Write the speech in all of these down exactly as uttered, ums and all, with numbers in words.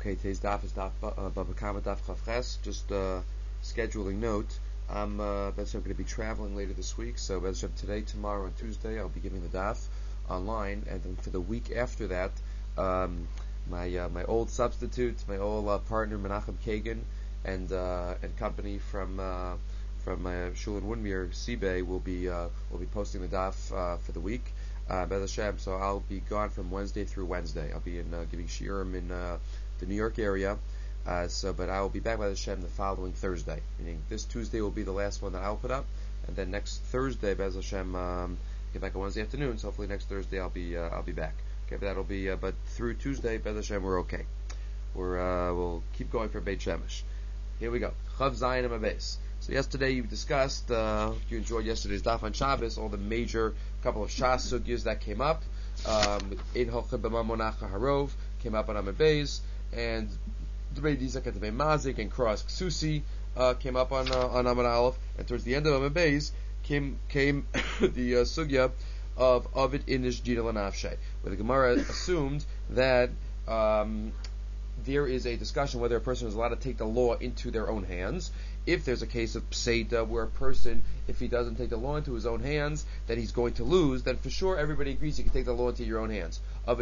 Okay, today's daf is daf uh, Baba Kama daf Chavches. Just uh, scheduling note. I'm uh, I'm going to be traveling later this week, so as of today, tomorrow, and Tuesday, I'll be giving the daf online, and then for the week after that, um, my uh, my old substitute, my old uh, partner Menachem Kagan, and uh, and company from uh, from my Shul in Woodmere, Seabay, will be uh, will be posting the daf uh, for the week. Uh, Bez Hashem, so I'll be gone from Wednesday through Wednesday. I'll be in uh, giving shiurim in uh, the New York area. Uh, so, but I will be back by Hashem the following Thursday. Meaning this Tuesday will be the last one that I'll put up, and then next Thursday, Bez Hashem, um, get back on Wednesday afternoon. So hopefully next Thursday I'll be uh, I'll be back. Okay, but that'll be. Uh, but through Tuesday, Bez Hashem, we're okay. We're uh, we'll keep going for Beit Shemesh. Here we go. Chav Zayin and Mabes. So yesterday you discussed, uh, you enjoyed yesterday's daf on Shabbos, all the major couple of Shas sugyas that came up. Um, Ein Hoche B'ma Monacha Harov came up on Amud Beis, and Dvei Dizak at Dvei Mazik and Cross Ksusi uh, came up on uh, on Amud Aleph, and towards the end of Amud Beis came came the uh, sugya of Ovid Inish Gina Lanafshe, where the Gemara assumed that um, there is a discussion whether a person is allowed to take the law into their own hands. If there's a case of pseida, where a person, if he doesn't take the law into his own hands, that he's going to lose, then for sure everybody agrees you can take the law into your own hands.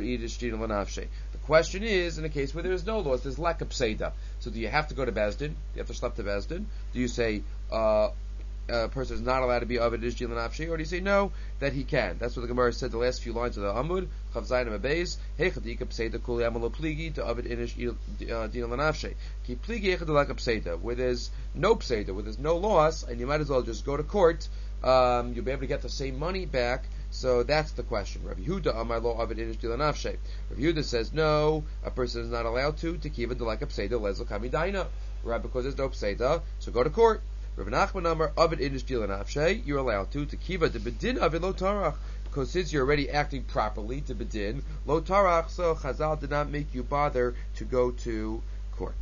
The question is, in a case where there is no laws, there's lack of pseida. So do you have to go to Bezdin? Do you have to schlep to Bezdin? Do you say uh, a person is not allowed to be Ovid Ish Jilan Afshe, or do you say no, that he can? That's what the Gemara said the last few lines of the Amud, Chav Zayin Abeis, Hechadika Pseida Kuli Amalo Pligi to Ovid Inish Jilan Afshe. Ki Pligi Echadulak Pseida, where there's no Pseida, where there's no loss, and you might as well just go to court, um, you'll be able to get the same money back. So that's the question. Rabbi Yehuda Amar Lo Ovid Inish Jilan Afshe. Rabbi Yehuda says no, a person is not allowed to, to Kiva Delak Pseida Lezel Kami Daina. Right, because there's no Pseida, so go to court. Rav Nachman Amar Ovid Inish Jilan Afshe, you're allowed to, to Kiva to Bedin Ovid Lo Tarach. Because since you're already acting properly to Bedin, Lo Tarach, so Chazal did not make you bother to go to court.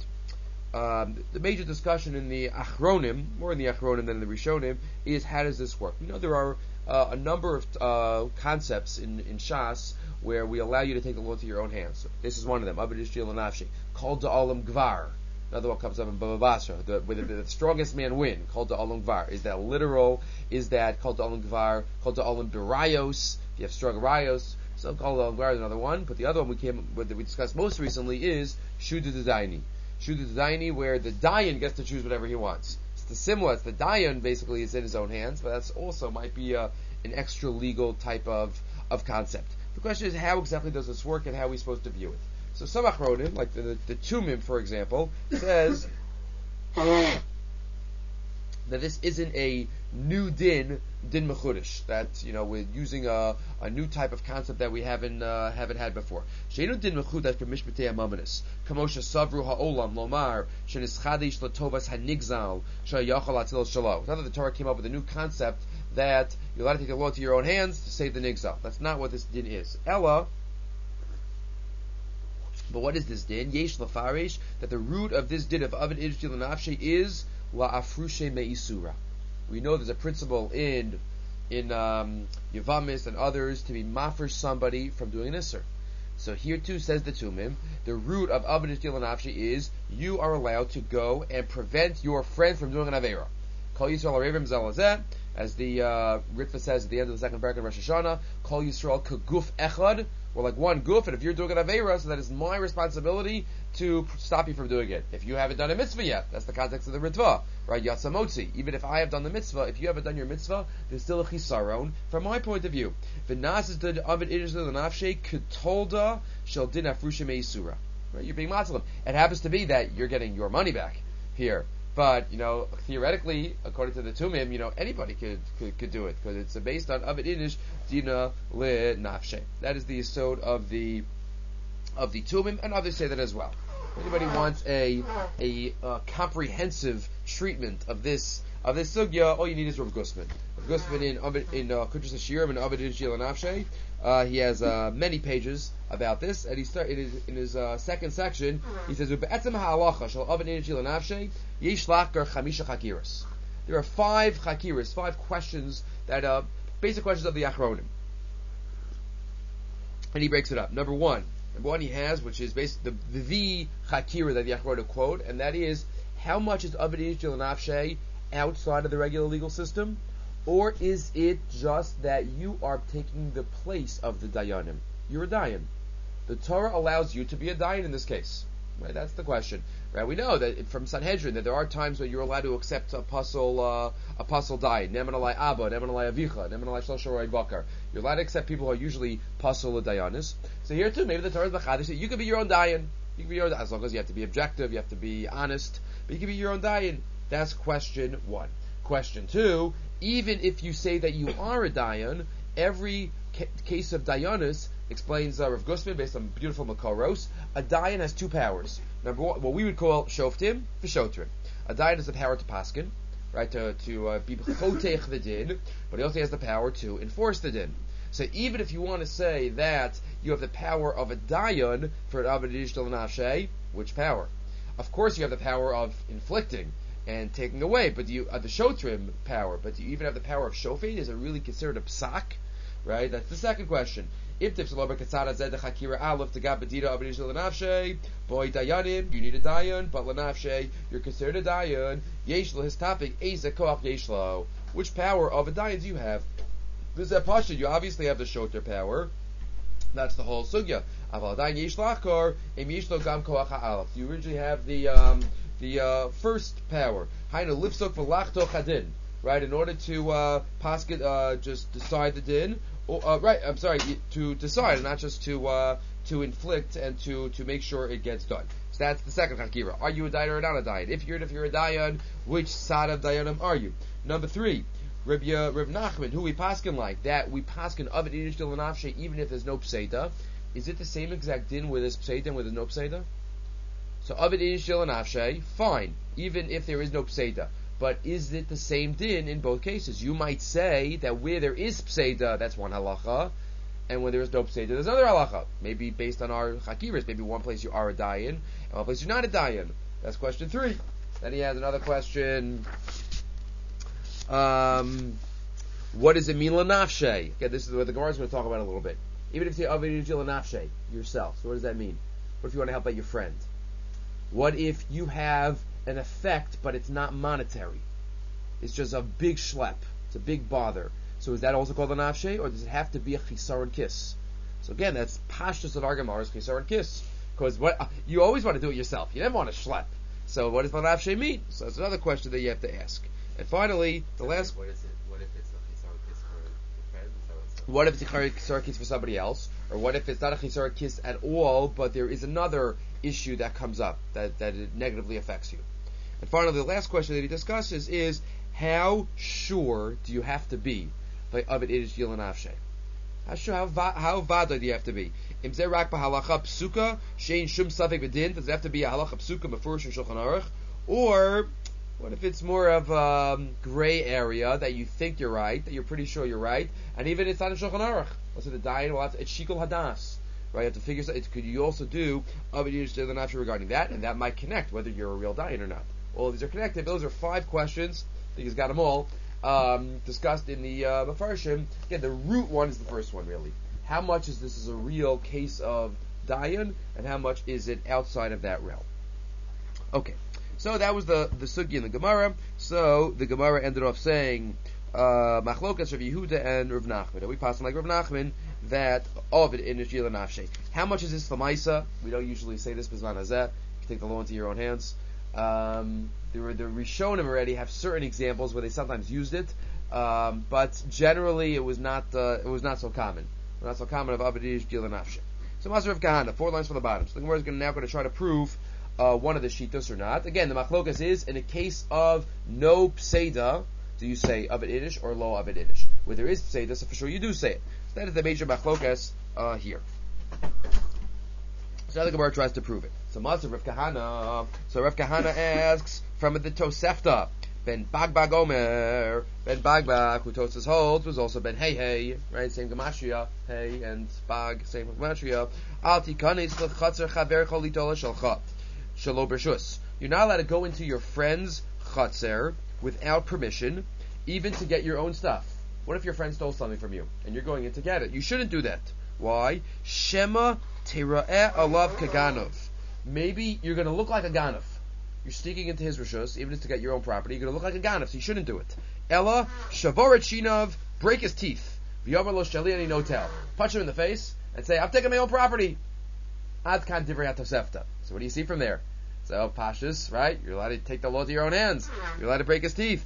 Um, the major discussion in the Achronim, more in the Achronim than in the Rishonim, is how does this work? You know, there are uh, a number of uh, concepts in, in Shas where we allow you to take the law to your own hands. So this is one of them, Ovid Inish Jilan Afshe. Called to Olam Gvar. Another one comes up in Baba Basra, the, where the, the strongest man win, called to Olam Gvar. Is that literal? Is that called to Olam Gvar? Called to Olam Birayos? If you have strong Rayos, so called to Olam Gvar is another one. But the other one we came, that we discussed most recently is Shudu the Daini. Shudu the Daini, where the Dayan gets to choose whatever he wants. It's the similar, it's the Dayan basically is in his own hands, but that's also might be a, an extra legal type of, of concept. The question is, how exactly does this work and how are we supposed to view it? So some Achronim, like the, the, the Tumim, for example, says that this isn't a new din, din mechudish, that, you know, we're using a, a new type of concept that we haven't uh, haven't had before. Sheinu din mechudash b'mishpatei hamamonis, kamosha savru ha'olam lomar shenischadish latovas hanigzal shayachal atil shalo. Now that the Torah came up with a new concept that you're allowed to take the law to your own hands to save the nigzal. That's not what this din is. Ella. But what is this din? Yesh lafarish, that the root of this din of Ovid Inish Jilan Afshe is la afrushe meisura. We know there's a principle in in um, Yavamis and others to be mafresh somebody from doing an isser. So here too says the Tumim, the root of Ovid Inish Jilan Afshe is you are allowed to go and prevent your friend from doing an avera. Kol Yisrael arevim zalazeh, as the uh, Ritva says at the end of the second paragraph of Rosh Hashanah, Kol Yisrael kaguf echad. We're like one goof, and if you're doing an Aveira, so that is my responsibility to stop you from doing it. If you haven't done a mitzvah yet, that's the context of the Ritva, right? Yatzamotzi. Even if I have done the mitzvah, if you haven't done your mitzvah, there's still a chisaron, from my point of view. V'nas is the Ovid Inish Jilan Afshe ketolda shel din afrushe meisura. Right? You're being matzalim. It happens to be that you're getting your money back here. But, you know, theoretically, according to the Tumim, you know, anybody could could, could do it, because it's based on Ovid Inish Dina Le Nafshe. That is the yesod of the of the Tumim, and others say that as well. If anybody wants a a uh, comprehensive treatment of this of this sugya, all you need is Rav Gusman. Rav Gusman in Ovid, in Kuntres Hashirim and Ovid Inish Jilan Afshe. Uh, he has uh, many pages about this, and he start in his, in his uh, second section. He says, "Ube'etzem ha'alacha shel Ovid Inish Jilan Afshe yesh lachkar chamisha chakiras." There are five chakiras, five questions that uh, basic questions of the Achronim, and he breaks it up. Number one, Number one, he has, which is basically the, the chakira that the Achronim to quote, and that is, how much is Abed Ish Nafshe outside of the regular legal system? Or is it just that you are taking the place of the Dayanim? You're a Dayan. The Torah allows you to be a Dayan in this case. Right? That's the question. Right? We know that from Sanhedrin that there are times when you're allowed to accept apostle uh, apostle Dayan, Neman Alai Abba, Neman Alai Avicha, Neman Alai Shlosh Roi Bakar. You're allowed to accept people who are usually apostle or Dayanis. So here too, maybe the Torah is B'chadish. You could be your own Dayan. You can be your own, as long as you have to be objective, you have to be honest, but you can be your own Dayan. That's question one. Question two, even if you say that you are a Dayan, every ca- case of Dayanis, explains uh, Rav Gusman based on beautiful Makoros, a Dayan has two powers. Number one, what we would call Shoftim, V'Shotrim. A Dayan has the power to paskin, right, to, to uh, be Chotech the din, but he also has the power to enforce the din. So even if you want to say that you have the power of a Dayan for an Abed Ish Nafshe, which power? Of course you have the power of inflicting and taking away, but do you, uh, the Shotrim power, but do you even have the power of Shofet? Is it really considered a psak? Right? That's the second question. If the Shalober Katzara Zed Chakira Aleph to Gabadira Abed Ish Lanafshe, boy Dayanim, you need a Dayan, but Lanafshe, you're considered a Dayan. Yeshlo, his topic, Eza Koach Yeshlo. Which power of a Dayan do you have? This is a Pasha, you obviously have the Shoter power. That's the whole sugya. Aval Dayan Yeshlachor, Em Yeshlo Gam Koach Aleph. You originally have the um, the uh, first power. Hainu Lifsok V'Lachto Chadin. Right, in order to uh, pasket, uh, just decide the din. Or, uh, right, I'm sorry, to decide, and not just to uh, to inflict and to, to make sure it gets done. So that's the second chakira. Are you a dayan or not a dayan? If you're if you're a dayan, which side of dayanim are you? Number three, Reb, uh, Reb Nachman, who we paskin like that we paskin of it inish dilanafshe, even if there's no pseida. Is it the same exact din with this pseida and with the no pseida? So of it inish dilanafshe, fine, even if there is no pseida. But is it the same din in both cases? You might say that where there is pseida, that's one halacha, and when there is no pseida, there's another halacha. Maybe based on our chakiras, maybe one place you are a dayan, and one place you're not a dayan. That's question three. Then he has another question. Um, what does it mean lanafshe? Okay, this is what the Gemara is going to talk about a little bit. Even if you say avidu lanafshe yourself, so what does that mean? What if you want to help out your friend? What if you have an effect, but it's not monetary? It's just a big schlep. It's a big bother. So is that also called a nafshe, or does it have to be a chisaron kiss? So again, that's pashtus of our Gemara is chisaron kiss, because what uh, you always want to do it yourself. You never want to schlep. So what does the nafshe mean? So that's another question that you have to ask. And finally, the so last. What is it? What if it's a chisaron kiss for your friend? Is that what it's What if it's a chisaron kiss for somebody else, or what if it's not a chisaron kiss at all, but there is another issue that comes up that that it negatively affects you? And finally, the last question that he discusses is, how sure do you have to be of it is Yil and Afshe? How sure, how, va, how vada do you have to be? Im zeh rak b'halacha psuka, shein shum safek b'din, does it have to be a halacha psuka before Shulchan Aruch? Or, what if it's more of a um, gray area that you think you're right, that you're pretty sure you're right, and even it's not in Shulchan Aruch? Also the dayan will have to, it's shikul hadas. Right, you have to figure out, could you also do of it is Yil and Afshe regarding that, and that might connect whether you're a real dayan or not. All of these are connected. Those are five questions. I think he's got them all um, discussed in the uh, Mefarshim. Again, the root one is the first one, really. How much is this is a real case of dayan, and how much is it outside of that realm? Okay, so that was the the sugi in the Gemara. So the Gemara ended off saying Machlokas Rav Yehuda and Rav Nachman. We pass on like Rav Nachman that of it in Nishila Nafshe. How much is this Lamaisa? We don't usually say this, Bizman Hazeh. You can take the law into your own hands. Um, the, the Rishonim already have certain examples where they sometimes used it, um, but generally it was not uh, it was not so common. Not so common of Abadish Gil and Nafshe. So Maser of Kahana, four lines from the bottom. So the Gemara is now going to try to prove uh, one of the Shitos or not. Again, the Machlokas is in a case of no Pseida, do you say Abed Idish or Lo Abed Idish? Where there is Pseida, so for sure you do say it. So that is the major Machlokas uh, here. So now the Gemara tries to prove it. So Maser Rav Kahana. So Rav Kahana asks from the Tosefta. Ben Bagbag Omer. Ben Bagbag, who Tosas holds, was also Ben Hey Hey. Right, same Gematria. Hey and Bag, same Gematria. Al tikanis lechatzer chaver cholitola shalcha. Shalo bershus. You're not allowed to go into your friend's chatzer without permission, even to get your own stuff. What if your friend stole something from you and you're going in to get it? You shouldn't do that. Why? Shema Tera'eh alav kaganov. Maybe you're going to look like a ganov. You're sneaking into his rishus, even if it's to get your own property. You're going to look like a ganov, so you shouldn't do it. Ella shavoret shinav, break his teeth. V'yomer lo shaliani notel. Punch him in the face and say, "I'm taking my own property." Ad kan divrei Tosefta. So what do you see from there? So pashas, right? You're allowed to take the law to your own hands. You're allowed to break his teeth.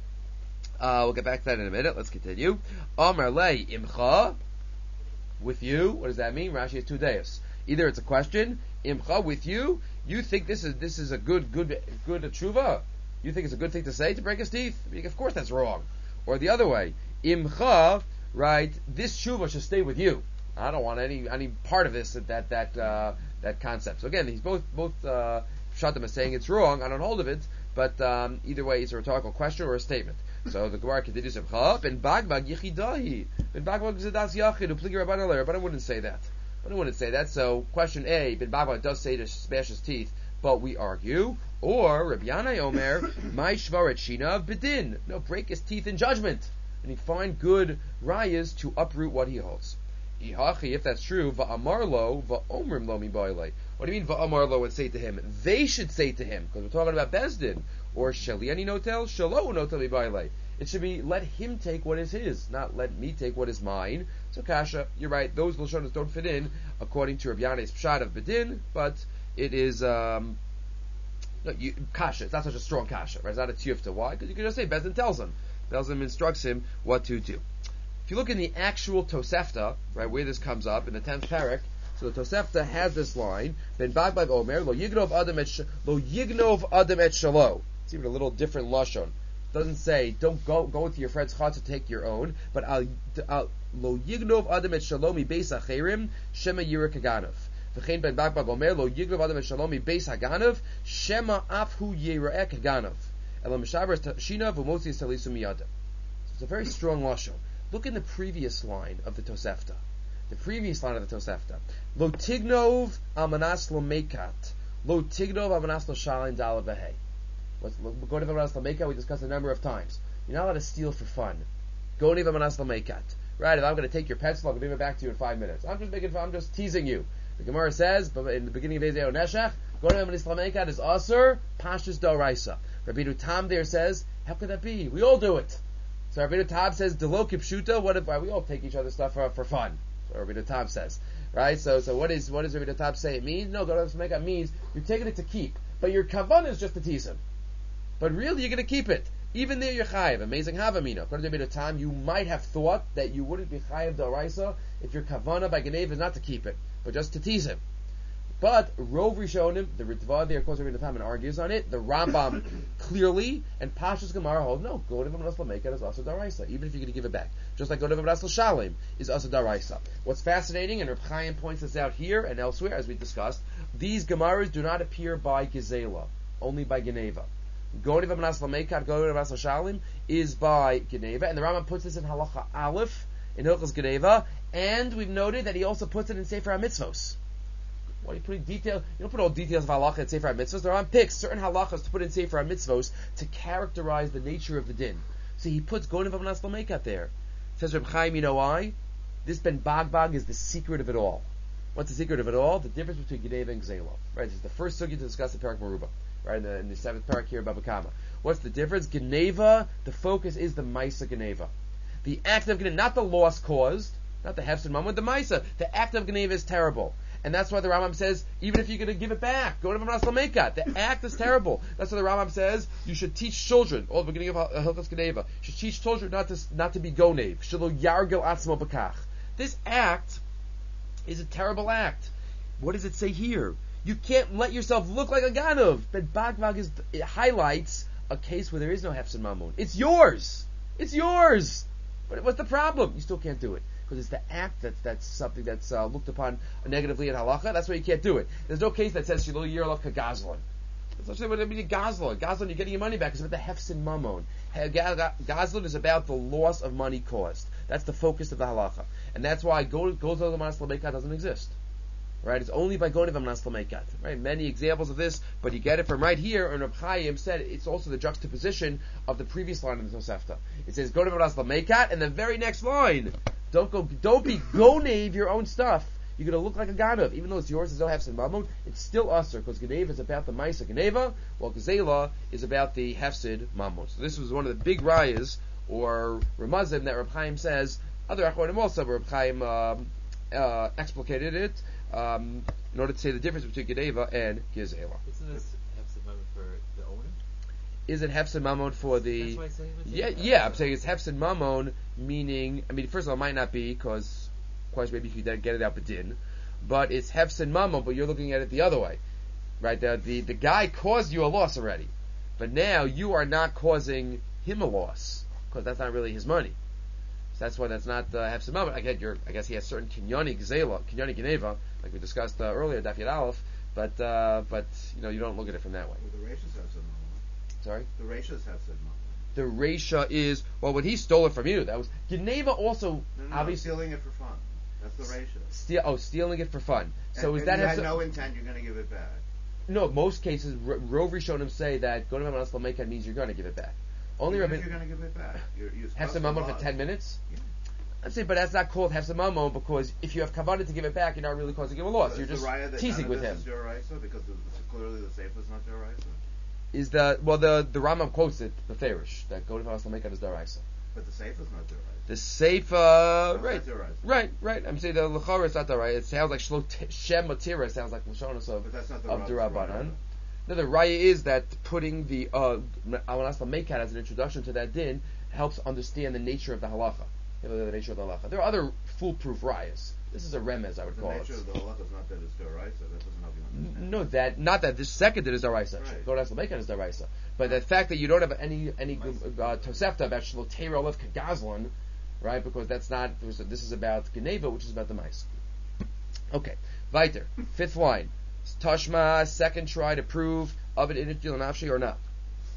Uh, we'll get back to that in a minute. Let's continue. Amar le imcha, with you. What does that mean? Rashi has two days. Either it's a question, imcha, with you. You think this is this is a good good good tshuva? You think it's a good thing to say to break his teeth? I mean, of course that's wrong. Or the other way, imcha, right? This tshuva should stay with you. I don't want any any part of this that that uh, that concept. So again, he's both both uh, Shatim is saying it's wrong. I don't hold of it, but um, either way, it's a rhetorical question or a statement. So the Gemara continues, "Ben bagbag yichidahi, ben bagbag zedas yachid upligi rabbanan le." Rabbanan wouldn't say that. Rabbanan wouldn't say that. So question A, ben bagbag does say to smash his teeth, but we argue. Or Rabbi Yanai Omer, my shvaret shinav bedin. No, break his teeth in judgment, and he find good rayas to uproot what he holds. If that's true, va'amarlo va'omrim lo mi ba'ilei. What do you mean va'amarlo would say to him? They should say to him, because we're talking about Bezdin. Or shaliani notel, shalo notel mi ba'ilei. It should be let him take what is his, not let me take what is mine. So Kasha, you're right, those Lashonas don't fit in according to Rabbi Yanai's pshat of Bedin, but it is um no, you, Kasha, it's not such a strong Kasha, right? It's not a tiyufta. Why? Because you can just say Bezdin tells him. Bezdin instructs him what to do. If you look in the actual Tosefta, right, where this comes up in the tenth parak, so the Tosefta has this line: Ben bagbag omer lo yignov adam et lo yignov adam et shalo. It's even a little different lashon. It doesn't say don't go go into your friend's chutz to take your own, but al lo yignov adam et shalo mi beis acherim shema yira kaganov. V'chein ben bagbag omer lo yignov adam et shalo mi beis haganov shema afhu yira kaganov. Elo mishaber shina v'motzi salisu miyada. It's a very strong lashon. Look in the previous line of the Tosefta. The previous line of the Tosefta. Lo tignov amanas lo mekat. Lo tignov amanas lo shalim dala v'hei. Go to amanas lo mekat, we discussed a number of times. You're not allowed to steal for fun. Go to amanas lo mekat. Right, if I'm going to take your pencil, I'll give it back to you in five minutes. I'm just making fun, I'm just teasing you. The Gemara says, but in the beginning of Ezeo Neshach, go to amanas lo mekat is asur, pashtus doraisa. Rabbi Tam there says, how could that be? We all do it. So Rabbeinu Tam says, "Delo kipshuta." What if we all take each other's stuff for, for fun? So Rabbeinu Tam says, right? So, so what is what does Rabbeinu Tam say it means? No, Go to Mecca means you're taking it to keep, but your kavan is just to tease him. But really, you're going to keep it. Even there, you're chayiv. Amazing havamina. According to Rabbeinu Tam, you might have thought that you wouldn't be chayiv d'oraisa if your kavana by Genev is not to keep it, but just to tease him. But Rov Rishonim, the Ritva there, of course, Rabbeinu Tam argues on it. The Rambam clearly and Pashas Gemara hold no. Go to V'manas L'Mekat is also daraisa, even if you're going to give it back. Just like go to V'manas L'Shalim is also daraisa. What's fascinating, and Reb Chaim points this out here and elsewhere, as we discussed, these Gemaras do not appear by Gezela, only by Geneva. Go to V'manas L'Mekat, go to V'manas L'Shalim is by Geneva, and the Rambam puts this in Halacha Aleph in Hilchos Geneva, and we've noted that he also puts it in Sefer HaMitzvos. Why are you putting detail? You don't put all details of halacha in Sefer HaMitzvos. There aren't picks, certain halachas to put in Sefer HaMitzvos to characterize the nature of the din. So he puts Gonim V'manas L'Mekat there. Says Reb Chaim, you know why? This Ben Bagbag is the secret of it all. What's the secret of it all? The difference between Geneva and Gzela. Right? This is the first sugya to discuss in Parak Meruba. Right? In the, in the seventh parak here, Baba Kama. What's the difference? Geneva, the focus is the Maisa Geneva. The act of Geneva, not the loss caused, not the Hefsed moment, the Maisa. The act of Geneva is terrible. And that's why the Rambam says, even if you're going to give it back, go to V'manas L'Mekat. The act is terrible. That's why the Rambam says, you should teach children, all the beginning of Hilchos Geneva, you should teach children not to not to be gonev. Shelo yargel atzmo b'kach. This act is a terrible act. What does it say here? You can't let yourself look like a ganov. But Bagbag is, it highlights a case where there is no hefsed mamun. It's yours. It's yours. But what's the problem? You still can't do it. Because it's the act that's, that's something that's uh, looked upon negatively in halacha. That's why you can't do it. There's no case that says shelo yirlach kagazlan. That's actually what I mean. Gazlan, gazlan, you're getting your money back. It's about the hefsin mamon. Gazlan is about the loss of money caused. That's the focus of the halacha, and that's why goes to the V'manas L'Mekat doesn't exist. Right? It's only by going to V'manas L'Mekat. Right? Many examples of this, but you get it from right here. And Reb Chaim said it's also the juxtaposition of the previous line of the Tosefta. It says go to V'manas L'Mekat, and the very next line. Don't go. Don't be gonev your own stuff. you're going to look like a ganav. Even though it's yours, it's no hefsin mamon, it's still usher, because Geneva is about the Maisa Geneva, while Gezela is about the hefsid mamon. So this was one of the big rayas, or Ramazim, that Reb Chaim says, other Achronim also, Reb Chaim um, uh, explicated it, um, in order to say the difference between Geneva and Gezela. Isn't this hefsid mamon for the owner? Is it hefsid mamon for the? That's why I say Yeah, yeah. I'm saying it's hefsid mamon, meaning, I mean, first of all, it might not be, because, of course, maybe you could get it out bedin, but it's hefsid mamon, but you're looking at it the other way, right? The, the the guy caused you a loss already, but now you are not causing him a loss, because that's not really his money. So that's why that's not uh, hefsid mamon. Again, you're, I guess he has certain kinyoni gzela, kinyoni geneva, like we discussed uh, earlier, Daf Yud Aleph, but uh, but you know you don't look at it from that way. Well, the ratios have some mamon. Sorry. The ratios have some mamon. The Reisha is, well, when he stole it from you, that was, Geneva also, No, no, obviously, no, stealing it for fun. That's the ratio. steal, oh, stealing it for fun. So and, is and that you have had some- no intent you're going to give it back. no, most cases, R- Rov Rishonim say that Gonim Manas Lamekan means you're going to give it back. Only Even Rabbi, if you're going to give it back. You're, you're Hefsed supposed to Mammon for love. ten minutes? Yeah. I'm saying, but that's not called Hefsed Mammon, because if you have kavanah to give it back, you're not really causing him a loss. So You're is just the raya that teasing none with of him. this is Yoraisa because the, clearly the safe is not Yoraisa. Is the, well, the, the Rambam quotes it, the Farish, that Gonim Manas Lamekan is Daraisa. But the safe is not Yoraisa. The safe, uh, No, right. that's Yoraisa. Right, right. I'm saying the L'chara is not the right. It sounds like Shlo T- Shem Matira sounds like Lashonos of But that's not the of Rav- Durabanan. Rav- No, the raya is that putting the uh, Amanas Lamekat as an introduction to that din helps understand the nature of the halacha. You know, the nature of the halacha. There are other foolproof rayas. This is a remez, I would The call nature it. of the halacha is not that it's Yoraisa. That doesn't help you understand. N- No, that not that this second din is daraisa. Right. Gonas Lamekat is daraisa. But the fact that you don't have any any uh, tosefta about Shlo Teira Olev Kagazlan, right? Because that's not. This is about Geneva, which is about the mice. Okay, weiter. Fifth line. Tashma, second try to prove of it in nafshi or not.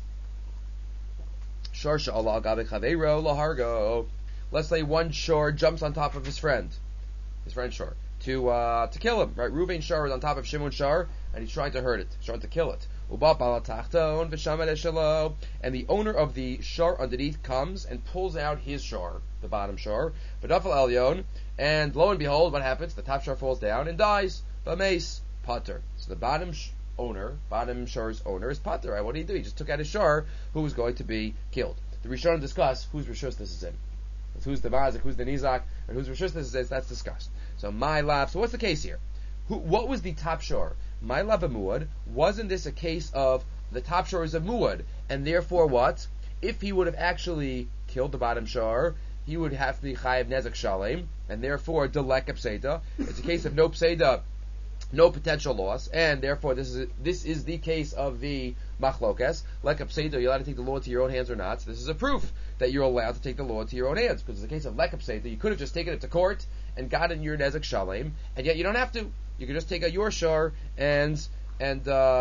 Sharsha Allah gabe chaveiro lahargo. Let's say one shor jumps on top of his friend, his friend shor, to uh, to kill him. Right, Reuven shor is on top of Shimon shor, and he's trying to hurt it, he's trying to kill it. Uba balatachton v'shamed eshelo, and the owner of the shor underneath comes and pulls out his shor, the bottom shor, v'dafal elyon, and lo and behold, what happens? The top shor falls down and dies. B'meis pater. So the bottom sh- owner, bottom shor's owner is pater. Right? What did he do? He just took out his shor, who was going to be killed. The Rishonim discuss whose rishus this is in. Who's the mazik, who's the nizak, and whose rishus this is in. That's discussed. So my lab. So what's the case here? Who, what was the top shor? My lab muad. Wasn't this a case of the top shor is a muad, and therefore what? If he would have actually killed the bottom shor, he would have to be chayav nezek shalem, and therefore delek pseida. It's a case of no pseida, no potential loss, and therefore this is this is the case of the machlokas. Like pseida, you're allowed to take the law into your own hands or not. So this is a proof that you're allowed to take the law into your own hands, because it's a case of lek pseida. You could have just taken it to court and gotten your nezek shalem, and yet you don't have to. You can just take out your shor and and uh,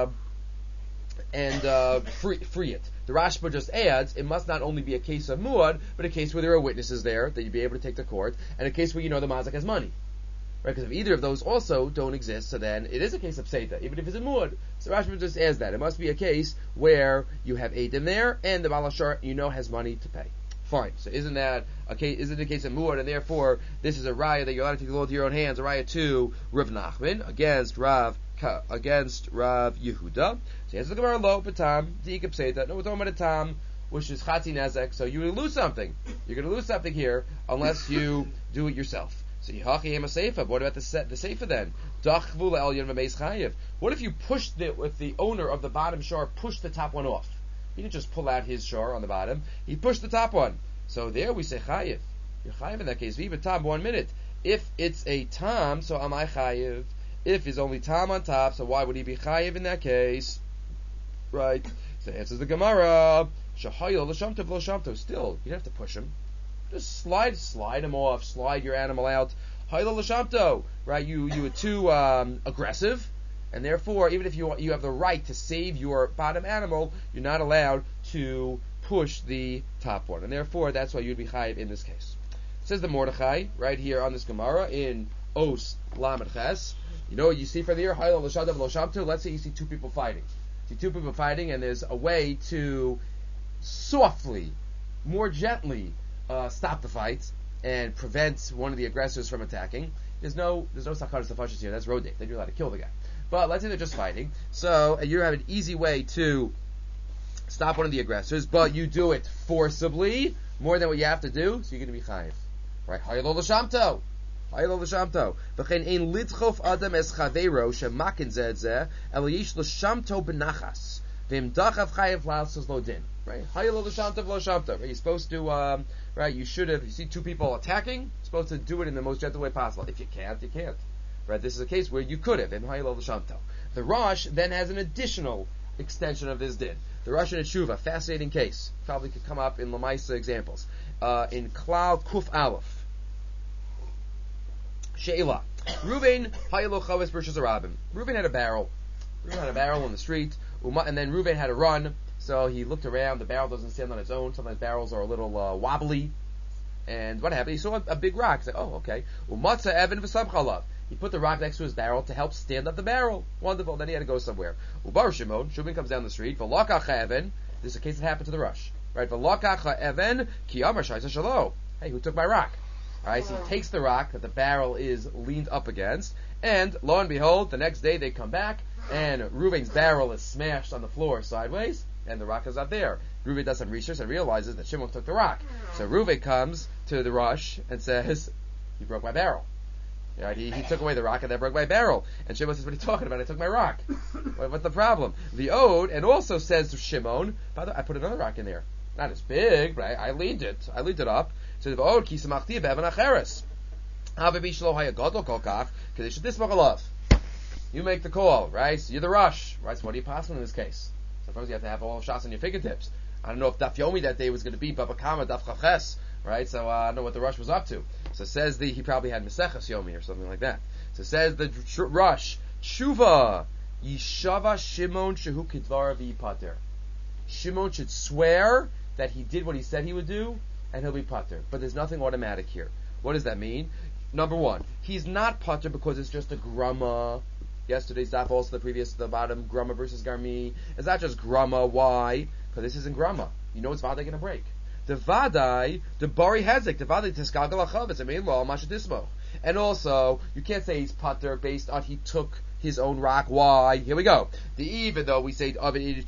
and uh, free free it. The Rashba just adds, it must not only be a case of muad, but a case where there are witnesses there that you'd be able to take to court, and a case where you know the mazik has money. Right? Because if either of those also don't exist, so then it is a case of pseita, even if it's a muad. So Rashba just adds that. It must be a case where you have Eidim there, and the Balashar, you know, has money to pay. Fine. So isn't that a case, isn't it a case of muad, and therefore this is a raya that you're allowed to take the law into your own hands, a raya to Rav Nachman, against Rav against Rav Yehuda. So he has the Gemara lo patam diikab seita. No, we're talking about a tam, which is chatzi nezek. So you're going to lose something. You're going to lose something here unless you do it yourself. So yihachi hema seifa. What about the se- the seifa then? Dachvu le'elyon v'meis chayiv. What if you pushed it with the owner of the bottom shor pushed the top one off? He didn't just pull out his shor on the bottom. He pushed the top one. So there we say chayiv. You're chayiv in that case. Viva tam. One minute. If it's a tam, so am I chayiv? If he's only tam on top, so why would he be chayiv in that case? Right. So answers the Gemara. Shahayil l'shamtov l'shamtov. Still, you don't have to push him. Just slide, slide him off. Slide your animal out. Hayil l'shamto. Right. You you were too um, aggressive, and therefore, even if you you have the right to save your bottom animal, you're not allowed to push the top one, and therefore, that's why you'd be chayiv in this case. Says the Mordechai right here on this Gemara in Os Lamed Ches. You know what you see from here? Let's say you see two people fighting. You see two people fighting, and there's a way to softly, more gently, uh, stop the fight and prevent one of the aggressors from attacking. there's no there's no sakanas nefashos here. That's road Then you're allowed to kill the guy. But let's say they're just fighting. So you have an easy way to stop one of the aggressors, but you do it forcibly, more than what you have to do, so you're going to be chayiv. Right? Haylo l'shamto. Haylo l'shamto. V'chein ein lidchof adam es chaveiro shemakin zeh zeh el yish l'shamto benachas. V'im dachav chayiv la'asos lo din. Right? Haylo l'shamto v'lo shamto. Right? You're supposed to, um, right, you should have, you see two people attacking, you're supposed to do it in the most gentle way possible. If you can't, you can't. Right? This is a case where you could have, in Haylo l'shamto. The Rosh then has an additional extension of this din. The Rosh and Tshuva, fascinating case. Probably could come up in Lamaisa examples. Uh, in Klal Kuf Aleph. She'ila. Reuven, Haylo Chavis Bershus Arabim. Reuven had a barrel. Reuven had a barrel in the street, and then Reuven had a run, so he looked around. The barrel doesn't stand on its own. Sometimes barrels are a little uh, wobbly. And what happened? He saw a, a big rock. He's like, oh, okay. Umatza Evan V'Samchalav. He put the rock next to his barrel to help stand up the barrel. Wonderful. Then he had to go somewhere. Ubar Shimon, Shimon comes down the street. V'lakach Evan. This is a case that happened to the Rush. Right? V'lakach Evan ki amar shaisa shalo. Hey, who took my rock? All right. So he takes the rock that the barrel is leaned up against, and lo and behold, the next day they come back, and Reuven's barrel is smashed on the floor sideways, and the rock is not there. Reuven does some research and realizes that Shimon took the rock. So Reuven comes to the Rush and says, "You broke my barrel." Right, he, he took away the rock and then broke my barrel. And Shimon says, what are you talking about? I took my rock. what, what's the problem? The Ode, and also says to Shimon, by the way, I put another rock in there. Not as big, but I, I leaned it. I leaned it up. So the Ode, ki samachti be'evan acheres. Havebi shelo haya gadol kol kach, kedei shetismach alav. You make the call, right? So you're the Rush, right? So what are you passing in this case? Sometimes you have to have all shots on your fingertips. I don't know if Daf Yomi that day was going to be Baba Kama, Daf Chavches, right? So uh, I don't know what the Rush was up to. So says the, he probably had Meseches Yomi or something like that. So says the tr- Rush, Tshuva, Yishava Shimon Shehu Kidvara V'Yipater. Shimon should swear that he did what he said he would do, and he'll be pater. But there's nothing automatic here. What does that mean? Number one, he's not pater because it's just a grumma. Yesterday's daf, also the previous, the bottom, grumma versus garmi. It's not just grumma. Why? Because this isn't grumma. You know it's vadai going to break. The vadai, the bari hezek, the vadai tiskagal achav, it's a main law, mashadismo. And also, you can't say he's pater based on he took his own rock. Why? Here we go. The even though we say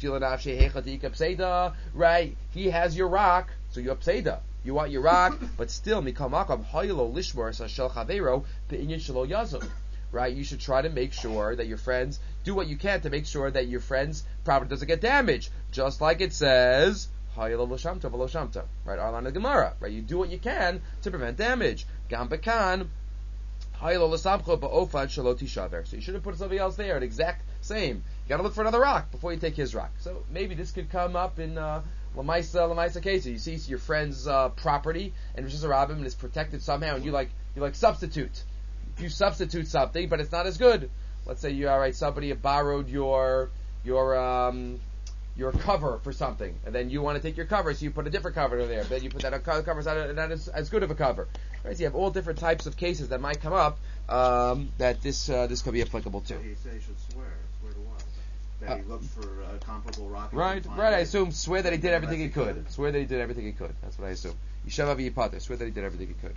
right, he has your rock, so you upseda. You want your rock, but still mikamakam haylo lishmor sashel chavero pe'inyan shelo yazov. Right? You should try to make sure that your friends do what you can to make sure that your friend's property doesn't get damaged. Just like it says, haylo l'shamta v'lo shamta. Right? Arlan the Gemara. Right? You do what you can to prevent damage. Gam bekan haylo l'samcho ba'ofad shelo tishaver. So you should have put something else there, an exact same. You got to look for another rock before you take his rock. So maybe this could come up in uh, Lamaisa Lamaisa case. You see your friend's uh, property and it's just a Rabbim and it's protected somehow, and you like you like substitute. You substitute something, but it's not as good. Let's say you all right, somebody borrowed your your um, your cover for something, and then you want to take your cover, so you put a different cover there. But then you put that cover, not, not as, as good of a cover. Right? So you have all different types of cases that might come up um, that this uh, this could be applicable to. So he said he should swear. Swear to what? That Uh, he looked for a comparable rock. Right, right. I assume swear that he did everything he could. Swear that he did everything he could. That's what I assume. Yishava v'yipater. Swear that he did everything he could.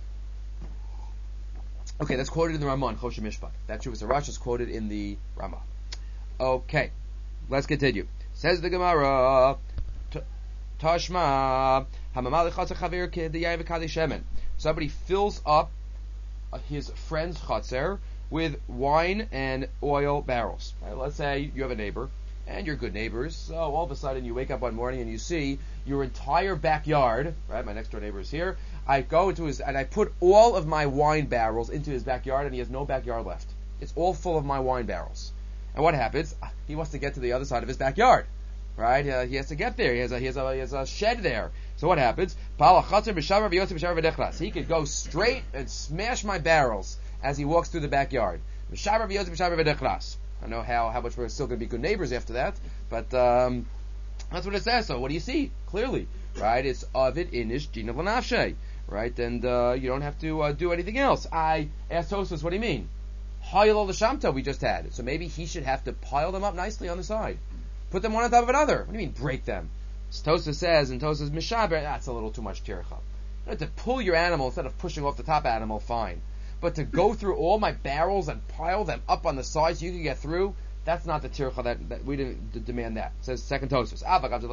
Okay, that's quoted in the Ramon, Choshen Mishpat. That Shuvas Arash is quoted in the Ramah. Okay, let's continue. Says the Gemara, Tashma, somebody fills up his friend's chatzer with wine and oil barrels. Right, let's say you have a neighbor, and you're good neighbors, so all of a sudden you wake up one morning and you see your entire backyard, right, my next door neighbor is here, I go into his, and I put all of my wine barrels into his backyard, and he has no backyard left. It's all full of my wine barrels. And what happens? He wants to get to the other side of his backyard, right? Uh, he has to get there. He has a, he has a, he has a shed there. So what happens? He could go straight and smash my barrels as he walks through the backyard. I don't know how, how much we're still going to be good neighbors after that, but um, that's what it says. So what do you see? Clearly, right? It's Ovid Inish Gina Lanafshe, right? And uh, you don't have to uh, do anything else. I asked Tosfos, what do you mean? Hayel l'shamta we just had. So maybe he should have to pile them up nicely on the side. Put them one on top of another. What do you mean break them? Tosfos says, and Tosfos Mishaber, that's a little too much tircha. You have to pull your animal instead of pushing off the top animal, fine. but to go through all my barrels and pile them up on the side so you can get through, that's not the tircha that, that we didn't d- demand that. It says second Tosfos.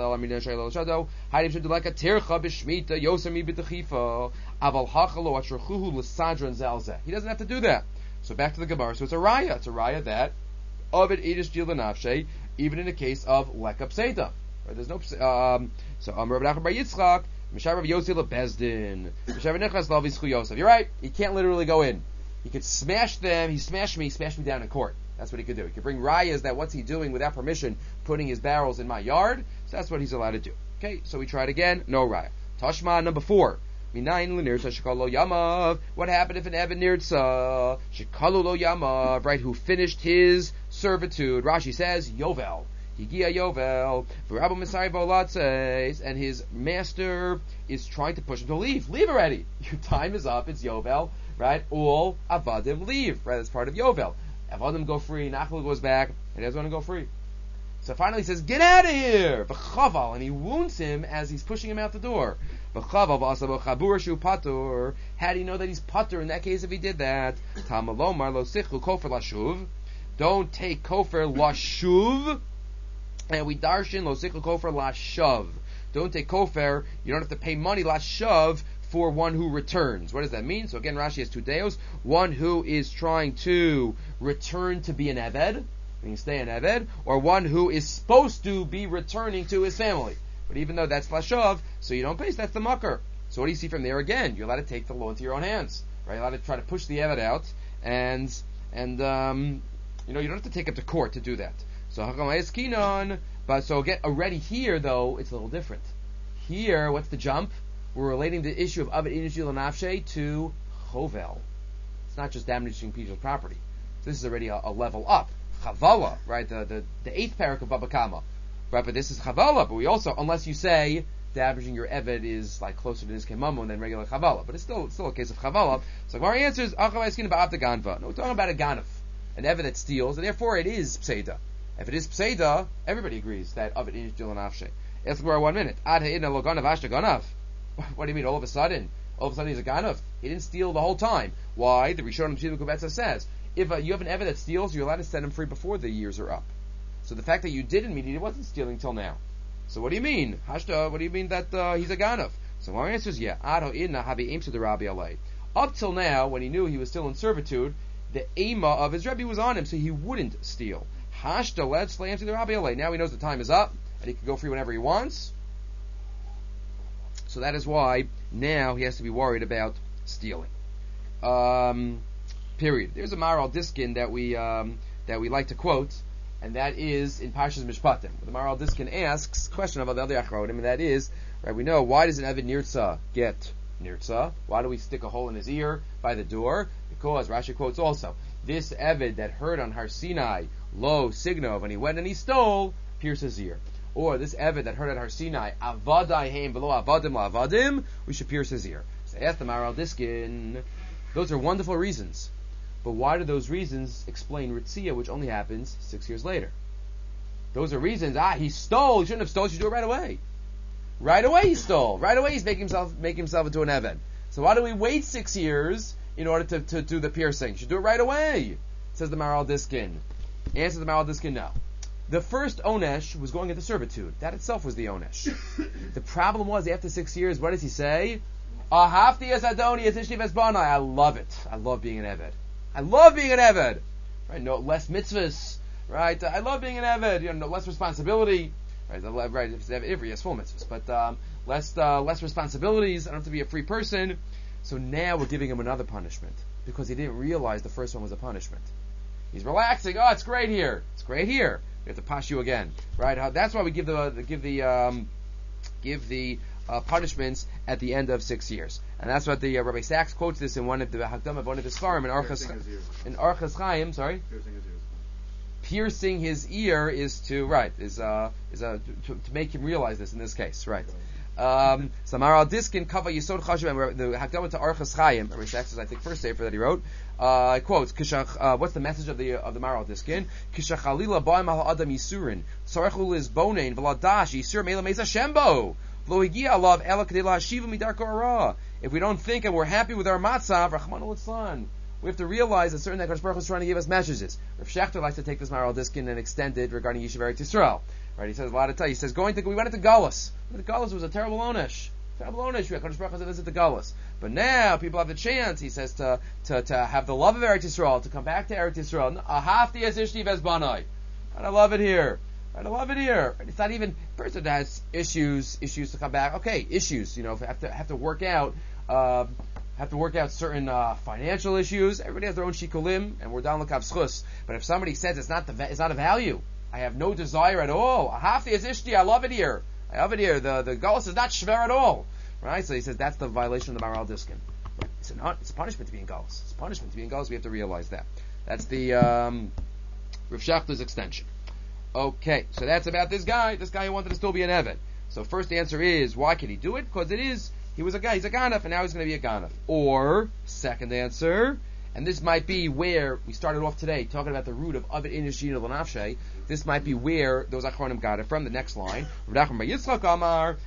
He doesn't have to do that. So back to the Gemara. So it's a raya. It's a raya that Ovid Eidish Dil Nafshe, even in the case of Lekap Seda. Right? There's no um, so um, Rabbi Nachman Bar Yitzchak, Mishav Rabbi Yossi LeBezdin, Mishav Nechas Lavi Schu Yosef. You're right. He can't literally go in. He could smash them. He smashed me. He smashed me down in court. That's what he could do. He could bring rayas that what's he doing without permission, putting his barrels in my yard. So that's what he's allowed to do. Okay, so we tried again. No raya. Tashma number four. Minayin l'nirtza shekal lo yamav. What happened if an Evan nirtza shekalu lo yamav, right? Who finished his servitude? Rashi says Yovel. Higia Yovel. V'Rabbi Misai Volatzes, and his master is trying to push him to leave. Leave already. Your time is up. It's Yovel, right? All avadim leave. Right? That's part of Yovel. Avadim go free, Nachal goes back, and he doesn't want to go free. So finally he says, get out of here! V'chaval, and he wounds him as he's pushing him out the door. V'chaval v'asabo chabur shu patur. How do you know that he's patur in that case if he did that? Tamalomar lo sichu kofer lashuv. Don't take kofer lashuv. And we darshin lo sichu kofer lashav. Don't take kofer, you don't have to pay money lashav for one who returns. What does that mean? So again, Rashi has two deos. One who is trying to return to be an Eved, meaning stay an Eved, or one who is supposed to be returning to his family. But even though that's Lashav, so you don't pay, so that's the Makar. So what do you see from there again? You're allowed to take the law into your own hands. Right? You're allowed to try to push the Eved out, and, and um, you know, you don't have to take up to court to do that. So Hakam Kinon, but so again, already here though, it's a little different. Here, what's the jump? We're relating the issue of Avid Eidish Dil Nafshe to Chovel. It's not just damaging people's property. So this is already a, a level up. Chavala, right? The the, the eighth parak of Baba Kama. Right, but this is Chavala, but we also, unless you say damaging your Eved is like closer to Nizkei Mammon than regular Chavala. But it's still it's still a case of Chavala. So our answer is Achavai Skin Ba'av the Ganva. No, we're talking about a Ganaf. An Eved that steals, and therefore it is Pseida. If it is Pseida, everybody agrees that Avid Eidish Dil Nafshe. Ask Gemara one minute. Ad Ha'idna Lo Ganav Ashta Ganav. What do you mean? All of a sudden, all of a sudden he's a ganav. He didn't steal the whole time. Why? The Rishonim Shimon Kubetza says if uh, you have an Eved that steals, you're allowed to set him free before the years are up. So the fact that you didn't mean he wasn't stealing till now. So what do you mean, Hashta? What do you mean that uh, he's a ganav? So our answer is yeah. Ado idna havi aim to the Rabbi alay. Up till now, when he knew he was still in servitude, the aima of his Rebbe was on him, so he wouldn't steal. Hashta led slams to the Rabbi alay. Now he knows the time is up and he can go free whenever he wants. So that is why now he has to be worried about stealing. Um, period. There's a Maral Diskin that we um, that we like to quote, and that is in Parshas Mishpatim. The Maral Diskin asks a question about the other Achronim, and that is, right? We know why does an Eved Nirtza get Nirtza? Why do we stick a hole in his ear by the door? Because Rashi quotes also this Eved that heard on Har Sinai lo signov, and he went and he stole, pierce his ear. Or this Eved that heard at Har Sinai, avadai heim velo avadim la avadim, we should pierce his ear. So ask the Maral Diskin. Those are wonderful reasons. But why do those reasons explain Ritzia, which only happens six years later? Those are reasons, ah, he stole, he shouldn't have stole, he should do it right away. Right away he stole. Right away he's making himself make himself into an Eved. So why do we wait six years in order to, to do the piercing? You should do it right away, says the Maral Diskin. Answer the Maral Diskin, no. The first Onesh was going into servitude. That itself was the Onesh. The problem was, after six years, what does he say? Ahavti es Adoni es Ishni Vesbanai. I love it. I love being an Eved. I love being an Eved. Right? No less mitzvahs. Right? I love being an Eved. You know, no less responsibility. Right? Right? If Ivri has full mitzvahs, but um, less uh, less responsibilities. I don't have to be a free person. So now we're giving him another punishment because he didn't realize the first one was a punishment. He's relaxing. Oh, it's great here. It's great here. We have to pass you again, right? That's why we give the give the um, give the uh, punishments at the end of six years, and that's what the uh, Rabbi Sachs quotes this in one of the Hakdam of one of his Sfarim in Archas in Archas Chaim. Sorry, piercing his, piercing his ear is to right is uh is uh, to, to make him realize this in this case, right? Um, so Maral Diskin Kava Yisod Chashuv, the Hakdama to Archas Chaim, Rabbi Sachs is I think first sefer that he wrote. Uh, quotes, uh, what's the message of the of the Maral Diskin? Kishachalila ba'im al adam yisurin tzarechul is bonein v'ladash yisur meila meza shembo lo higia alav ela kedei la'ashiva midarko hara. If we don't think and we're happy with our matzav, Rachmana litzlan, we have to realize that certain HaKadosh Baruch Hu is trying to give us messages. Rav Shechter likes to take this Maral Diskin and extend it regarding Yeshiva Eretz Yisrael. Right? He says a lot of times. He says going to we went into Galus. The Galus was a terrible onesh. Terrible onesh. HaKadosh Baruch Hu said visit the Galus. But now people have the chance. He says to to, to have the love of Eretz Yisrael, to come back to Eretz Yisrael. Ahafti es ishti vezbanai. And I love it here. I love it here. It's not even a person that has issues, issues to come back. Okay, issues. You know, have to have to work out, uh, have to work out certain uh, financial issues. Everybody has their own shikulim, and we're down l'kav schus. But if somebody says it's not the it's not a value, I have no desire at all. Ahafti es ishti. I love it here. I love it here. The the galus is not shver at all, right? So he says that's the violation of the Maral Diskin. It's a it's a punishment to be in galus. It's a punishment to be in galus. We have to realize that. That's the um, Rav Shechter's extension. Okay, so that's about this guy. This guy who wanted to still be an Eved. So first answer is, why can he do it? Because it is, he was a guy, he's a Ganef, and now he's going to be a Ganef. Or, second answer, and this might be where we started off today, talking about the root of Ovid Inish Gina L'Nafshe. This might be where those Achronim got it from, the next line. No, we're talking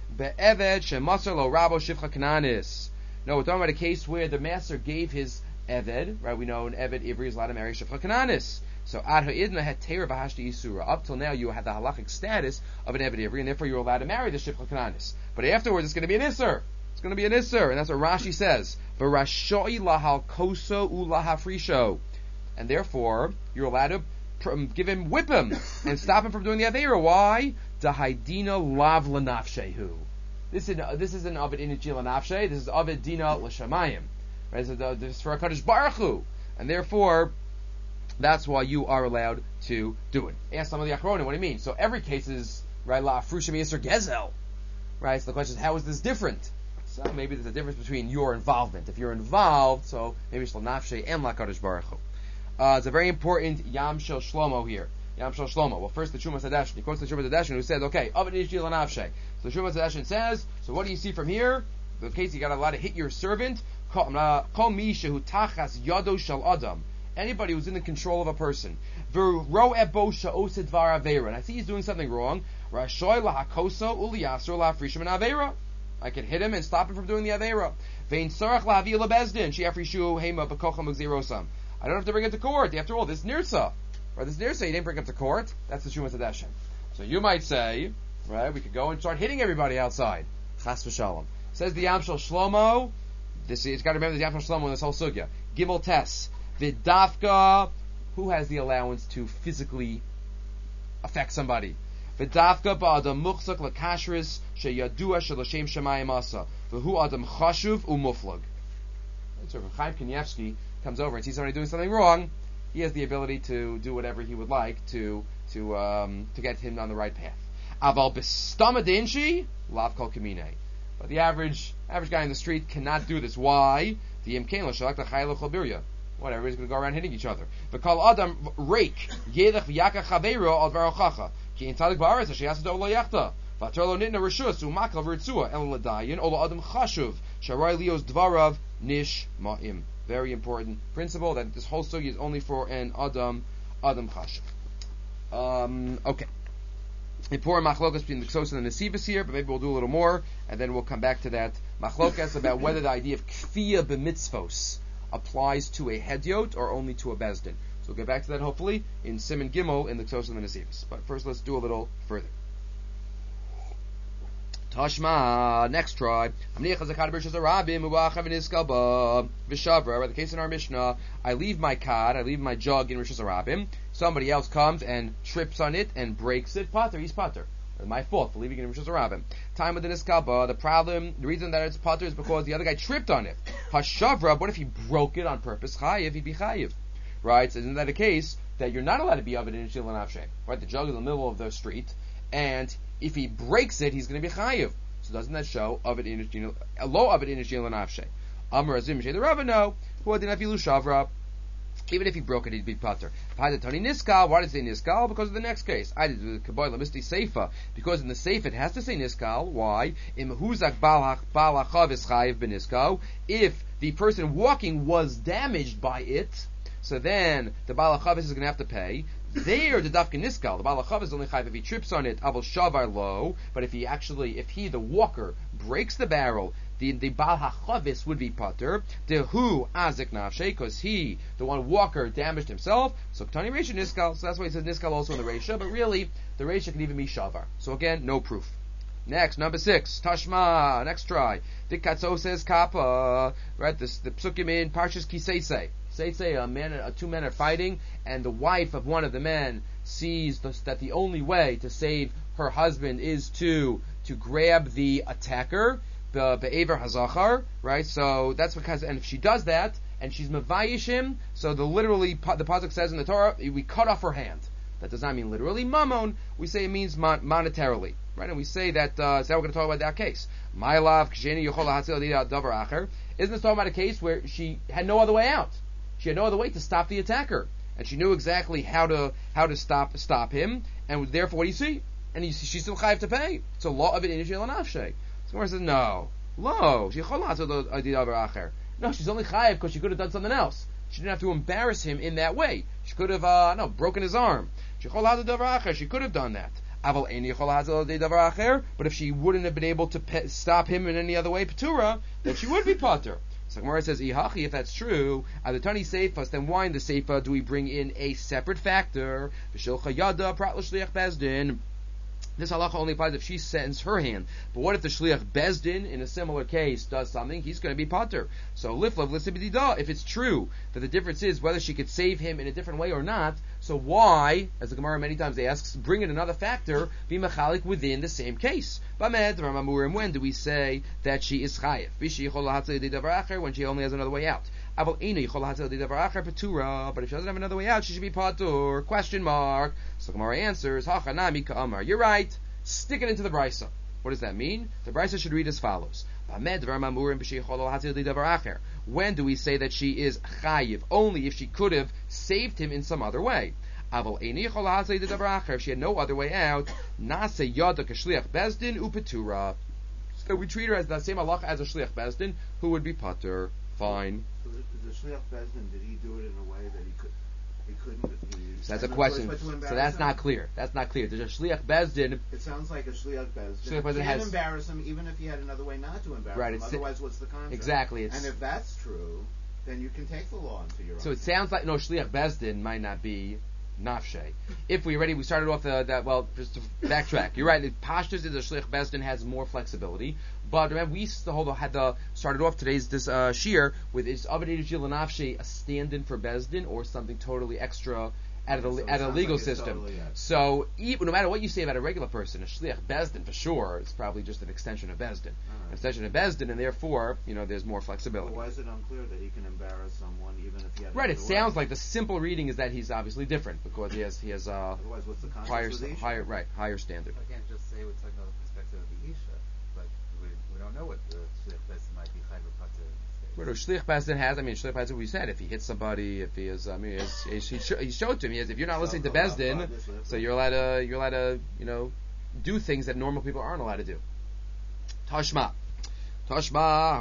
about a case where the master gave his Eved, right? We know an Eved Ivri is allowed to marry Shifcha Kananis. So Ad Ha'idna had Teir V'Hashti Yisura. Up till now, you had the halachic status of an Eved Ivri, and therefore you're allowed to marry the Shifcha Kananis. But afterwards, it's going to be an Isser. It's going to be an Isser, and that's what Rashi says. V'Rashoi Lahal Koso Ulahafrisho. And therefore, you're allowed to pr- give him, whip him, and stop him from doing the Aveira. Why? Dahaidina Lav L'Nafshehu. This is this is an Ovid Inichi L'Nafshe. This is Ovid Dina L'Shamayim. Right? So the, this is for HaKadosh Baruch Hu. And therefore, that's why you are allowed to do it. Ask some of the Achronim, what do you mean? So every case is, right, La Frushim Yisr Gezel. Right, so the question is, how is this different? So maybe there's a difference between your involvement. If you're involved, so maybe it's L'Nafshe and LaKadosh Baruch Hu. Uh, it's a very important Yam Shel Shlomo here. Yam Shel Shlomo. Well, first the Shumas Hadeshin. He quotes the Shumas Hadeshin who says, okay, Ovid Ish L'Nafshe. So the Shumas Hadeshin says, so what do you see from here? The case you got a lot to hit your servant. Kol mi shehu tachas yado shel adam. Anybody who's in the control of a person. And I see he's doing something wrong. I can hit him and stop him from doing the Aveira. I don't have to bring him to court. After all, this Nirsa. Right, this Nirsa, you didn't bring him to court. That's the Shumas Hadeshin. So you might say, right, we could go and start hitting everybody outside. Chas v'shalom. Says the Yam Shel Shlomo. This is, got to remember the Yam Shel Shlomo in this whole sugya. Gimel Tes. Vidafka, who has the allowance to physically affect somebody? Vidafka ba'adam muchzak l'kashris sheyadua shelashem shemayim asa v'hu adam chashuv umuflag. So if Chaim Kanievsky comes over and sees somebody doing something wrong, he has the ability to do whatever he would like to to um, to get him on the right path. Aval b'stama dinshi lav kol kamine. But the average average guy in the street cannot do this. Why? The imkein lo shalak l'chayil l'chalbirya. Whatever, he's going to go around hitting each other. V'kal adam rake yedach v'yakach chaveiro al varochacha ki in tzadik ba'aretz hashiyasa do lo yachta v'atar lo nitna rishus u'makal v'ritzua el l'dayin olo adam chashuv sharai lios dvarav nish ma'im. Very important principle that this whole sugi is only for an adam adam chashuv. Um, okay. Important machlokas between the Ksos and the Nesivos here, but maybe we'll do a little more, and then we'll come back to that machlokas about whether the idea of kfiyah b'mitzvos applies to a hedyot or only to a bezdin. So we'll get back to that hopefully in Siman Gimel in the Ksos and the Nesivos. But first, let's do a little further. Tashma, next try. Right, the case in our Mishnah, I leave my kad, I leave my jug in Rosh Hashanah. Somebody else comes and trips on it and breaks it. Pater, he's pater. It's my fault for leaving it in Rosh Hashanah. Time with the niskaba. The problem, the reason that it's pater is because the other guy tripped on it. Hashavra, what if he broke it on purpose? Chayiv, he'd be chayiv. Right? So isn't that a case that you're not allowed to be of it in Shil and Avshay? Right? The jug is in the middle of the street, and if he breaks it, he's going to be chayiv. So doesn't that show of it in a low of it in Shil and Avshay? Amar Azim Shay the Rabba no. Who didn't have Shavra? Even if he broke it, he'd be pater. Why did it say niskal? Because of the next case. I did the Kabbalah Misti Seifa. Because in the Seifa it has to say niskal. Why? If the person walking was damaged by it, so then the Balachavis is going to have to pay. There, the dafka niskal, the Balachav is only chayv if he trips on it, aval shavar lo. But if he actually, if he, the walker, breaks the barrel, the the Baal HaChavis would be pater. The who azik nafshe, because he, the one walker, damaged himself. So Ktani Reisha Niskal. So that's why he says Niskal also in the Reisha. But really, the Reisha can even be Shavar. So again, no proof. Next, number six, Tashma. Next try. The Katso says Kappa. Right, this, the Psukim in Parshas Kiseisei. Kiseisei, a man, a two men are fighting, and the wife of one of the men sees the, that the only way to save her husband is to to grab the attacker, the be'ever hazachar. Right, so that's because, and if she does that, and she's mevayish him, so the literally the pasuk says in the Torah, we cut off her hand. That does not mean literally mammon. We say it means mon- monetarily, right? And we say that. Uh, so we're going to talk about that case. My love, isn't this talking about a case where she had no other way out? She had no other way to stop the attacker, and she knew exactly how to how to stop stop him. And therefore, what do you see? And you see, she's still chayav to pay. It's a law of it in Yishel Nafshe. Someone says no, lo, she no, she's only chayav because she could have done something else. She didn't have to embarrass him in that way. She could have, uh, no, broken his arm. She could have done that. But if she wouldn't have been able to pe- stop him in any other way, Petura, then she would be pater. So Gemara says, Ihachi, if that's true, Adatani Seifas, then why in the Seifa do we bring in a separate factor? This halacha only applies if she sends her hand. But what if the shliach bezdin in a similar case does something? He's going to be pater. So liflav lisibidida. If it's true that the difference is whether she could save him in a different way or not, so why, as the Gemara many times asks, bring in another factor, be mechalik within the same case? When do we say that she is chayiv? When she only has another way out. But if she doesn't have another way out, she should be patur. Question mark. So Gemara answers, Hachanami ka'amar. You're right. Stick it into the brisa. What does that mean? The brisa should read as follows. When do we say that she is chayiv? Only if she could have saved him in some other way. If she had no other way out, nase yada k'shliach bezdin upetura. So we treat her as the same halacha as a shliach bezdin, who would be patur. Fine. So the, the shliach bezdin, did he do it in a way that he could, he couldn't? He so that's a question. So that's him? not clear. That's not clear. There's a shliach bezdin. It sounds like a shliach bezdin. Shliach bezdin can has, embarrass him even if he had another way not to embarrass right, him. Otherwise, what's the contract? Exactly. It's, and if that's true, then you can take the law into your own. So it sounds like no shliach bezdin might not be nafshe. If we already we started off the, that well just to backtrack. You're right. The pashtus is a shliach bezdin has more flexibility. But remember, we used to hold had the started off today's this uh, shir with is avadei shil nafshe a stand-in for bezdin or something totally extra at a, so at a legal like system. Totally, yeah. So even, no matter what you say about a regular person, a shliach bezdin for sure is probably just an extension of bezdin, right. an extension of bezdin, and therefore you know there's more flexibility. Well, why is it unclear that he can embarrass someone even if he had Right. It another sounds way? like the simple reading is that he's obviously different because he has he has uh, Otherwise, what's the context higher of the issue? higher right higher standard. I can't just say we're talking about the perspective of the Isha, but we, we don't know what the Shliach Bezdin might be chayv or pater. What a shliach bezdin has, I mean, shliach bezdin, we said, if he hits somebody, if he is, I mean, he, he, he showed to me, is if you're not listening to bezdin, so you're allowed to, you're allowed to, you know, do things that normal people aren't allowed to do. Tashma. Tashma,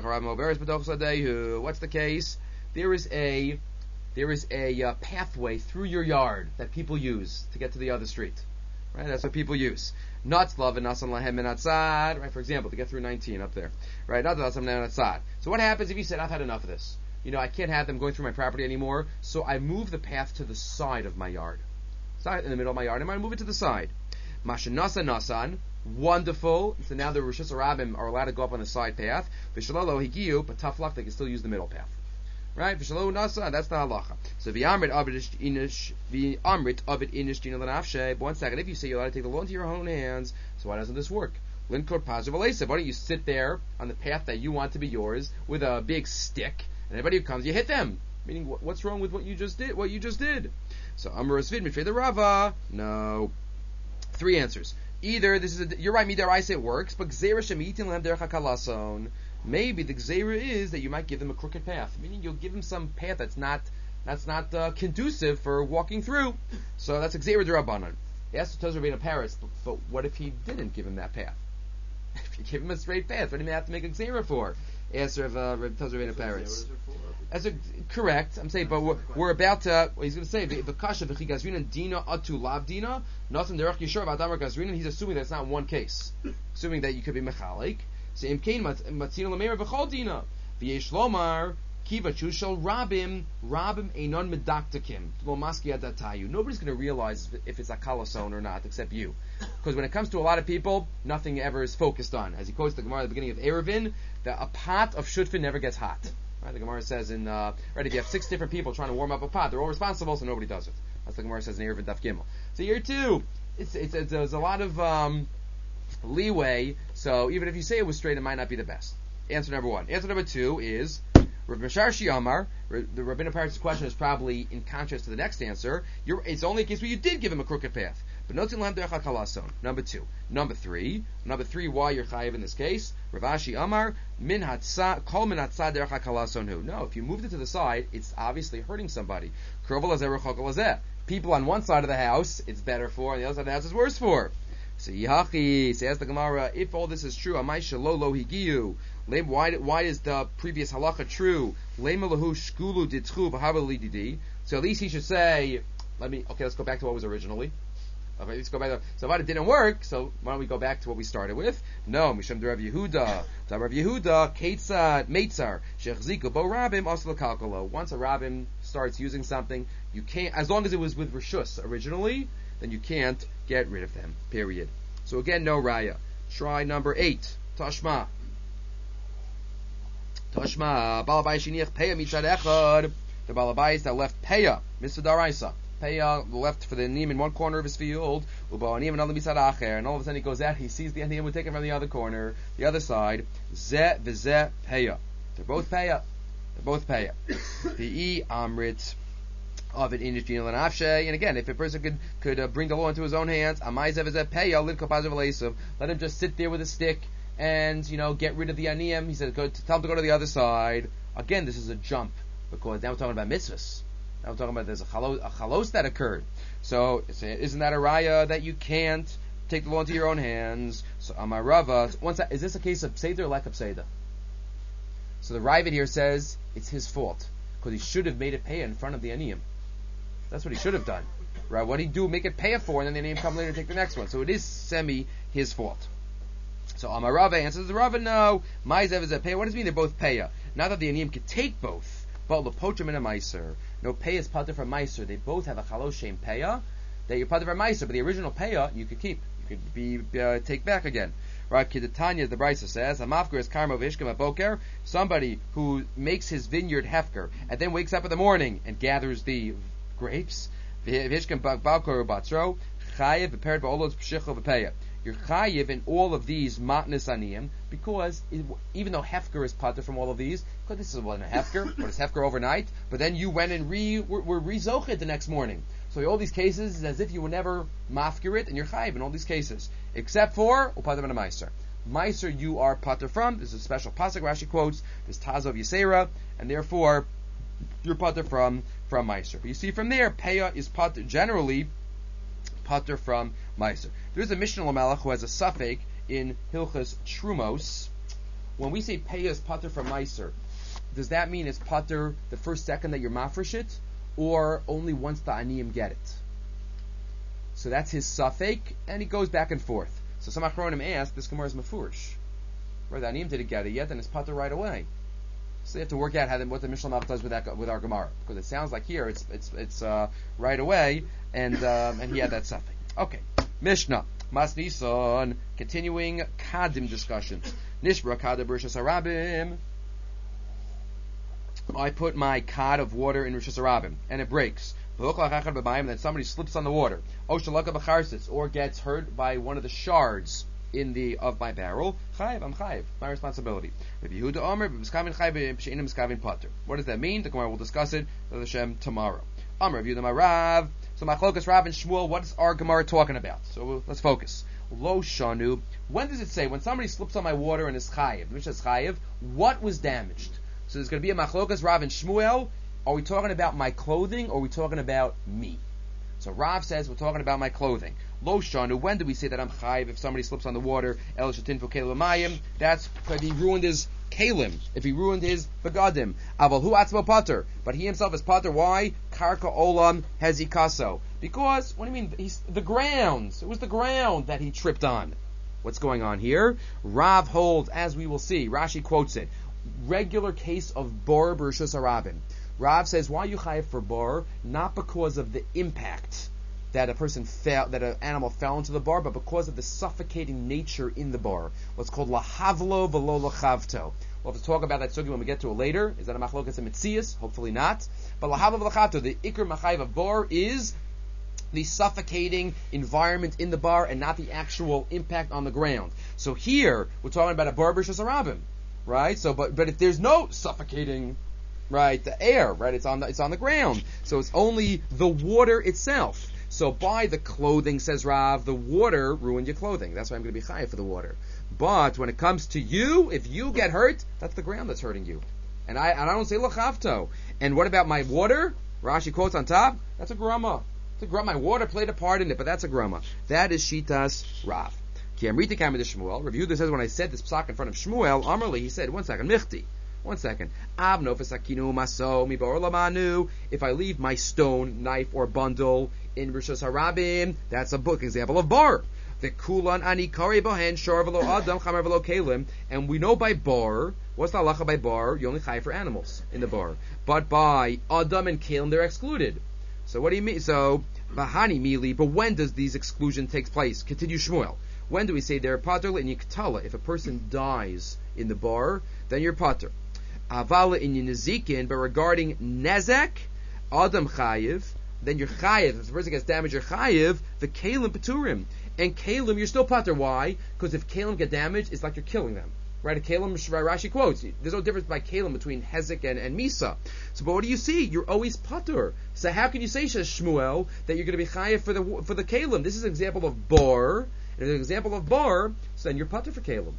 what's the case? There is a, there is a uh, pathway through your yard that people use to get to the other street. Right? That's what people use. Natzlav and Nasan Lahem and Atzad, right? For example, to get through nineteen up there. Right? Natzlav and Atzad. So what happens if you said, I've had enough of this? You know, I can't have them going through my property anymore, so I move the path to the side of my yard. It's not in the middle of my yard, and I move it to the side. Mashanasa Nasan, wonderful. So now the Rosh Hashanah are allowed to go up on the side path. Vishalalo Higiyu, but tough luck, they can still use the middle path. Right? V'shalom nasa, that's the halacha. So v'amrit of it inish, v'amrit of it inish dina l'nafshe. But one second, if you say you're allowed to take the law into your own hands, so why doesn't this work? Linkor paziv aleisav. Why don't you sit there on the path that you want to be yours with a big stick, and everybody who comes, you hit them. Meaning, what's wrong with what you just did? What you just did? So amar asvid mitfei the rava. No. Three answers. Either this is a, you're right, midar I say it works, but gzeira shemitin lehem derech hakalason. Maybe the gzeira is that you might give them a crooked path, meaning you'll give them some path that's not that's not uh, conducive for walking through. So that's a gzeira d'Rabbanan. Yes, it tells Rabbeinu Paris, but, but what if he didn't give him that path? If you give him a straight path, what do you have to make a gzeira for? Answer of uh, tells Rabbeinu Paris. As a correct, I'm saying, but we're, we're about to. Well, he's going to say the kasha v'chigazrinan dina atu lav dina nothing derech yishor v'adamar gazrinan. He's assuming that it's not one case, assuming that you could be mechalik. So imkein matzina l'meir b'chol dina. V'yesh lomar kiva chushal rabim rabim einon medaktakim lo maski adatayu. Nobody's going to realize if it's a kalason or not except you, because when it comes to a lot of people, nothing ever is focused on. As he quotes the Gemara at the beginning of Erevin, that a pot of shutfin never gets hot. Right? The Gemara says in uh, right, if you have six different people trying to warm up a pot, they're all responsible, so nobody does it. That's the Gemara says in Erevin Daf Gimel. So here too, it's, it's, it's there's a lot of um, leeway. So even if you say it was straight, it might not be the best. Answer number one. Answer number two is Rav Misharshi Amar. The Rabbinu Parash's question is probably in contrast to the next answer. You're, it's only a case where you did give him a crooked path. But notin lam derech hakalason. Number two. Number three. Number three. Why you're chayiv in this case? Rav Ashi Amar min hatsa kol min hatsa derech hakalason hu. No, if you moved it to the side, it's obviously hurting somebody. Krovel lazeh rechok lazeh. People on one side of the house, it's better for, and the other side of the house is worse for. So Yihachi says the Gemara, if all this is true, Amai Shalo Lo Higiyu. Why why is the previous halacha true? Lema Lahu Shkulu Ditchu V'Havali Didi. So at least he should say, let me, okay, let's go back to what was originally. Okay, let's go back to, so if it didn't work, so why don't we go back to what we started with? No, Misham Rav Yehuda. So Rav Yehuda, Ketzad, Meitzar, Shechziku Bo Rabim, Asla Kalkalo. Once a Rabim starts using something, you can't, as long as it was with Rishus originally, then you can't get rid of them. Period. So again, no raya. Try number eight. Tashma. Tashma. Balabay shiniach peya mitzad echad. The balabay that left peya, Mister Daraisa. Peya left for the anim in one corner of his field. Uba anim another mitzad acher. And all of a sudden he goes out. He sees the anim. We take it from the other corner, the other side. Zeh v'zeh peya. They're both peya. They're both peya. The amrit. Of it in and again, if a person could could uh, bring the law into his own hands, let him just sit there with a stick and you know get rid of the aniyim. He said, go to, tell him to go to the other side. Again, this is a jump because now we're talking about mitzvahs. Now we're talking about there's a chalos, a chalos that occurred. So isn't that a raya that you can't take the law into your own hands? So Amarava, once is this a case of pseudo or lack of pseudo? So the Ravid here says it's his fault because he should have made it pay in front of the aniyim. That's what he should have done. Right? What did he do? Make it pay for, and then the name come later and take the next one. So it is semi his fault. So Amarava answers the Rava, no. Maizev is a pay. What does it mean they're both paya? Not that the aniyim could take both, but lepochim and a meiser. No, pay is pater from meiser. They both have a chalos shem paya that you're pater from meiser, but the original paya you could keep. You could be uh, take back again. Right? Kidatanya, the Brisa says, Hamafker is karma vishkem aboker. Somebody who makes his vineyard hefker and then wakes up in the morning and gathers the grapes. You're chayiv in all of these matnas aniyim because it, even though hefker is pater from all of these, because this is one a hefker, but it's hefker overnight. But then you went and re were, were rezochet the next morning. So in all these cases, it's as if you were never mafkir it, and you're chayiv in all these cases, except for upater and a meiser. Meiser you are pater from. There's a special pasuk Rashi quotes. There's Tazov Yisera, and therefore you're pater from from meiser. But you see from there, peya is pater generally pater from meiser. There's a Mishnah Lamelech who has a suffix in Hilchas Trumos. When we say peya is pater from meiser, does that mean it's pater the first second that you're mafresh it, or only once the aniyim get it? So that's his suffix, and he goes back and forth. So some achronim ask, this Gemara is mafurish. Right, the aniyim didn't get it yet, then it's pater right away. So they have to work out how the, what the Mishnah Malach does with that with our Gemara, because it sounds like here it's it's it's uh, right away, and um, and he had that suffix. Okay, Mishnah Mas Nisan, continuing Kadim discussions. Nishbra Kadim Rishas Harabim. I put my cod of water in Rishas Harabim, and it breaks. And then somebody slips on the water, or gets hurt by one of the shards in the of my barrel. Chayiv, I'm chayiv. My responsibility. What does that mean? The Gemara will discuss it with Hashem tomorrow. Amr, review the Marav. So Machlokas Rav and Shmuel. What is our Gemara talking about? So we'll, let's focus. Lo shanu. When does it say when somebody slips on my water and is chayiv? Which is chayiv? What was damaged? So there's going to be a Machlokas Rav and Shmuel. Are we talking about my clothing or are we talking about me? So Rav says we're talking about my clothing. Lo shanu, when do we say that I'm chayiv if somebody slips on the water? El shatin for kelim mayim. That's if he ruined his kelim, if he ruined his begadim. Aval hu atzmo pater, but he himself is pater. Why? Karka olam hezikaso. Because what do you mean? He's the ground. It was the ground that he tripped on. What's going on here? Rav holds, as we will see, Rashi quotes it, regular case of bar b'rishus harabim. Rav says, why are you chayiv for bar? Not because of the impact that a person fell, that an animal fell into the bar, but because of the suffocating nature in the bar. What's called lahavlo v'lo lachavto. We'll have to talk about that sugi when we get to it later. Is that a machlokas and mitzias? Hopefully not. But lahavlo v'lachavto, the ikr machayiv of bar is the suffocating environment in the bar and not the actual impact on the ground. So here, we're talking about a bar b'rishus harabim, right? So, but but if there's no suffocating, right, the air, right, it's on the it's on the ground. So it's only the water itself. So by the clothing, says Rav, the water ruined your clothing. That's why I'm going to be chayav for the water. But when it comes to you, if you get hurt, that's the ground that's hurting you. And I and I don't say lachavto. And what about my water? Rashi quotes on top. That's a grama. It's a grama. My water played a part in it, but that's a grama. That is shitas Rav. Ki amrita kamed Shmuel. Review this says when I said this psak in front of Shmuel, Amarli, he said, one second, michti. One second. Avno v'sakinu maso mi ba'or lamanu. If I leave my stone, knife, or bundle in Rishos Harabim, that's a book example of bar. The kulan ani kari bohen shor v'lo adam chamer v'lo kelim. And we know by bar, what's the halacha by bar? You only chai for animals in the bar. But by adam and kelim, they're excluded. So what do you mean? So bahani mili. But when does these exclusion take place? Continue Shmuel. When do we say they're pater in yiktala? If a person dies in the bar, then you're pater. Avala in nezikin, but regarding nezek, adam chayiv, then you're chayiv. If the person gets damaged, you're chayiv. The kalim peturim, and kalim you're still pater. Why? Because if kalim get damaged, it's like you're killing them. Right? A kalim, Rashi quotes. There's no difference by kalim between hezek and, and misa. So, but what do you see? You're always pater. So how can you say, says Shmuel, that you're going to be chayiv for the for the kalim? This is an example of bar. And an example of bar, so then you're pater for kalim.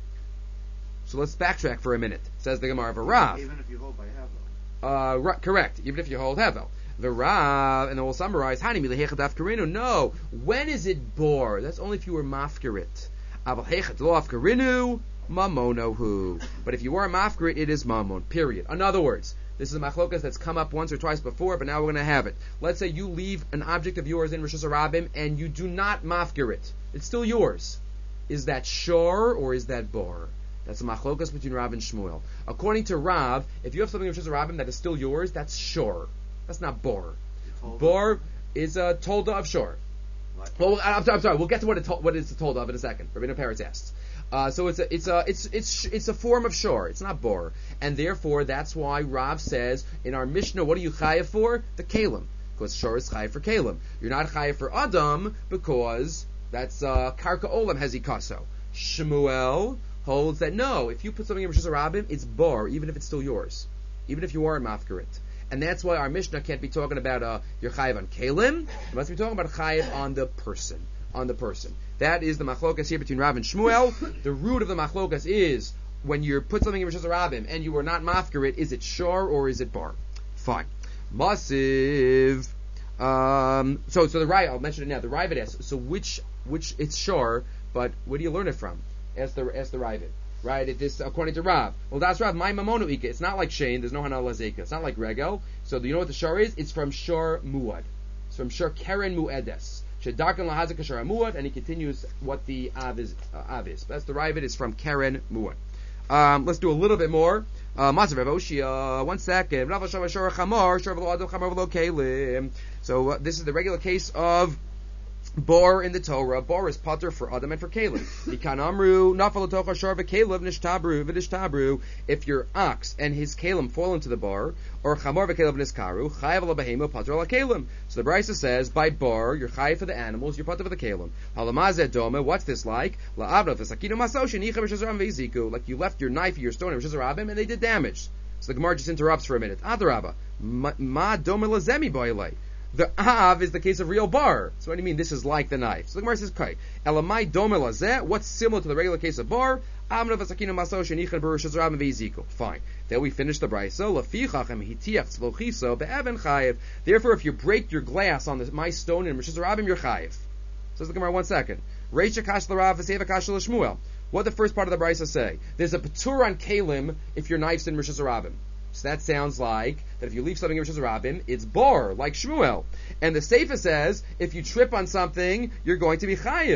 So let's backtrack for a minute. Says the Gemara of a Rav. Even if you hold by Hevel. Uh, right, correct. Even if you hold Hevel. The Rav, and then we'll summarize. Hani milehechadav karinu. No. When is it bor? That's only if you were mafkarit. Aval hechad lo afkarinu mamonohu. But if you were mafkarit, it is mamon. Period. In other words, this is a machlokas that's come up once or twice before, but now we're going to have it. Let's say you leave an object of yours in Rishus Harabim and you do not mafkarit. It's still yours. Is that shor or is that bor? That's a machlokas between Rav and Shmuel. According to Rav, if you have something which is a Rabbim that is still yours, that's shor. That's not bor. Bor is a tolda of shor. Well, I'm sorry, I'm sorry. We'll get to what it to, what it's a tolda of in a second. Rabbeinu Peretz asks. Uh, so it's a it's a it's it's it's a form of shor. It's not bor, and therefore that's why Rav says in our Mishnah, what are you chayav for? The kalim, because shor is chayav for kalim. You're not chayav for adam because that's uh, karka olam hezikaso. Shmuel holds that no, if you put something in Rishus Harabim, it's bar, even if it's still yours, even if you are a mafkarit. And that's why our Mishnah can't be talking about uh, your chayiv on kalim. It must be talking about chayiv on the person, on the person. That is the machlokas here between Rav and Shmuel. The root of the machlokas is when you put something in Rishus Harabim and you are not mafkarit, is it shor or is it bar? Fine. Masiv. Um, so, so the Raya, I'll mention it now. The Ravid asks, so which, which it's shor, but where do you learn it from? Ask the ask the Ravid, right? It is according to Rav. Well, that's Rav. My mamono ika. It's not like Shane. There's no hanal lazeka. It's not like regel. So do you know what the shor is? It's from shor muad. It's from shor keren muedes. Shedarkan lahazaka shor muad, and he continues what the av is. Uh, av is. That's the Ravid is from keren muad. Um, let's do a little bit more. Maser Rav Oshia. One second. Rav Shor shor chamor shor v'lo adam chamor v'lo kelim. So uh, this is the regular case of Bor in the Torah. Bor is pater for Adam and for Caleb. Ikan amru nafal tocha shor v'Caleb nishtabru v'nishtabru. If your ox and his Caleb fall into the bar, or chamor v'Caleb niskaru, chayav ala behema pater ala Caleb. So the Brisa says by bar you're chayav for the animals, you're pater for the Caleb. Halamazeh dome. What's this like? La'avra v'sakinu masoshin icha v'shazram v'yiziku. Like you left your knife or your stone in Rishus Harabim and they did damage. So the Gemara just interrupts for a minute. Adarabba ma dome lazemi boilei. The av is the case of real bar. So what do you mean this is like the knife? So the Gemara says, okay, elamai domel azeh, what's similar to the regular case of bar? Amna v'sakina maso shenichan b'rishus rabim v'yiziku. Fine. Then we finish the brayso. Lafichachem hitiach tzlochiso be'evan chayev. Therefore, if you break your glass on the, my stone in rishus rabim, you're chayev. Says the Gemara, one second. Reisha kash l'rav v'seva kash l'shmuel. What did the first part of the brayso say? There's a patur on kalim if your knife's in rishus rabim. So that sounds like that if you leave something in Rishus Harabim, it's bar, like Shmuel. And the Seifa says, if you trip on something, you're going to be chayiv.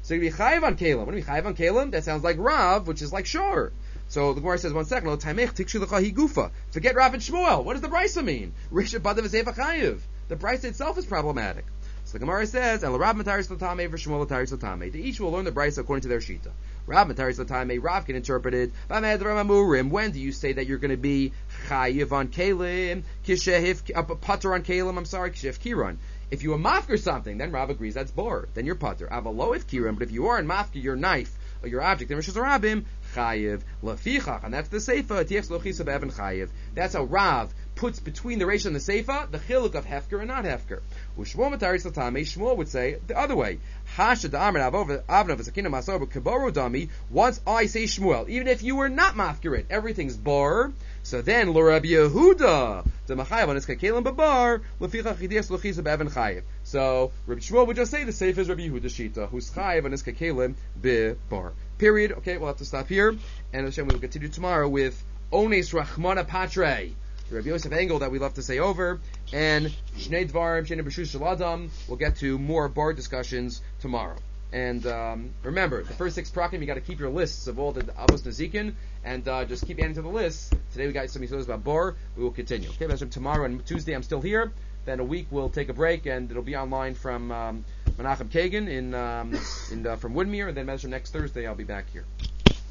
So you're going to be chayiv on kalim. What do you mean chayiv on kalim? That sounds like Rav, which is like shor. So the Gemara says, one second, Lo taimech tikshu lecha hi gufa. Forget Rav and Shmuel. What does the brisa mean? Risha badav v'zefa chayiv. The brisa itself is problematic. So the Gemara says, and Rav mataris l'tamei v'Shmuel mataris l'tamei. They each will learn the brisa according to their shita. Rav mataris l'tamei. Rav can interpret it. When do you say that you're going to be chayiv on kalim? Kishehif uh, pater on kalim. I'm sorry, kishehif kiran. If you are mafker something, then Rav agrees that's bar. Then you're pater. Avaloif kiran. But if you are in mafker your knife or your object, then Rishus Rabim chayiv lafichach, and that's the seifa. Tiech lochisa be'evan chayiv. That's how Rav puts between the Reish and the Seifa the chiluk of hefker and not hefker. Ushmuel mataris l'tamei. Shmuel would say the other way. Hasha da'amar avnav v'sakina masor b'kaboro dami. Once I say Shmuel, even if you were not mafker it, everything's bar. So then l'Rabbi Yehuda the machayev on his kakelim babar l'fichach chidias l'chisa be'evan chayiv. So Rabbi Shmuel would just say the Seifa is Rabbi Yehuda shita, who's chayiv on his kakelim be'bar. Period. Okay, we'll have to stop here, and Hashem will continue tomorrow with Ones Rachmana Patre, the Rabbi Yosef Engel that we love to say over, and Shnei Dvarim Shnei B'Shus Shel Adam. We'll get to more bar discussions tomorrow. And um, remember, the first six prakim, you got to keep your lists of all the Avos Nazikin, and uh, just keep adding to the list. Today we got some mitzvahs about bar. We will continue. Okay, Hashem, tomorrow and Tuesday I'm still here. Then a week we'll take a break, and it'll be online from um, Menachem Kagan in, um, in uh, from Woodmere, and then Hashem, next Thursday I'll be back here.